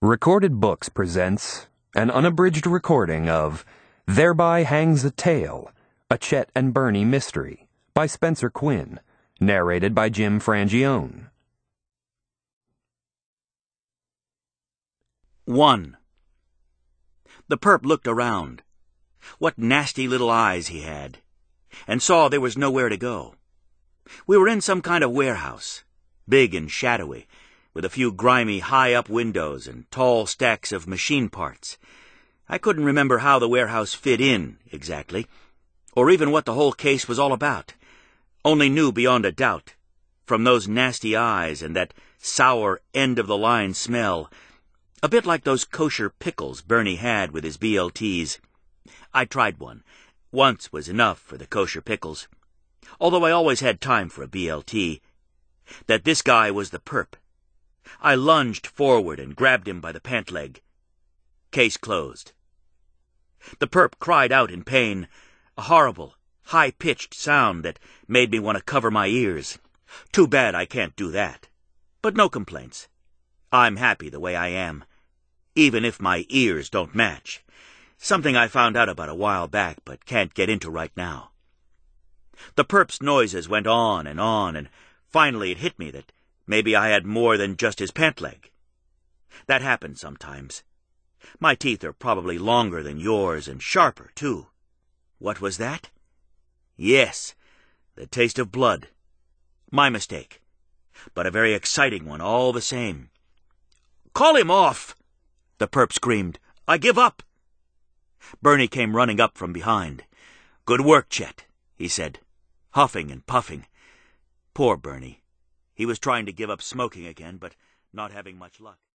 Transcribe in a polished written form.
Recorded Books presents an unabridged recording of Thereby Hangs a Tale, a Chet and Bernie Mystery by Spencer Quinn, narrated by Jim Frangione. 1. The perp looked around. What nasty little eyes he had, and saw there was nowhere to go. We were in some kind of warehouse, big and shadowy, with a few grimy, high-up windows and tall stacks of machine parts. I couldn't remember how the warehouse fit in, exactly, or even what the whole case was all about. Only knew beyond a doubt, from those nasty eyes and that sour end-of-the-line smell, a bit like those kosher pickles Bernie had with his BLTs. I tried one. Once was enough for the kosher pickles, although I always had time for a BLT. That this guy was the perp. I lunged forward and grabbed him by the pant leg. Case closed. The perp cried out in pain, a horrible, high-pitched sound that made me want to cover my ears. Too bad I can't do that. But no complaints. I'm happy the way I am, even if my ears don't match. Something I found out about a while back but can't get into right now. The perp's noises went on, and finally it hit me that maybe I had more than just his pant leg. That happens sometimes. My teeth are probably longer than yours and sharper, too. What was that? Yes, the taste of blood. My mistake, but a very exciting one all the same. "Call him off!" the perp screamed. "I give up!" Bernie came running up from behind. "Good work, Chet," he said, huffing and puffing. Poor Bernie. He was trying to give up smoking again, but not having much luck.